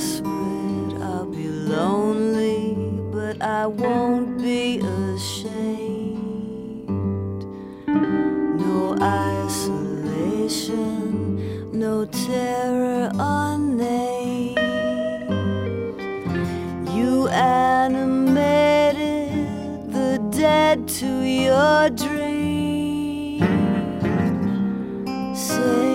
desperate, I'll be lonely, but I won't be ashamed. No isolation, no terror unnamed. You animated the dead to your dream. Say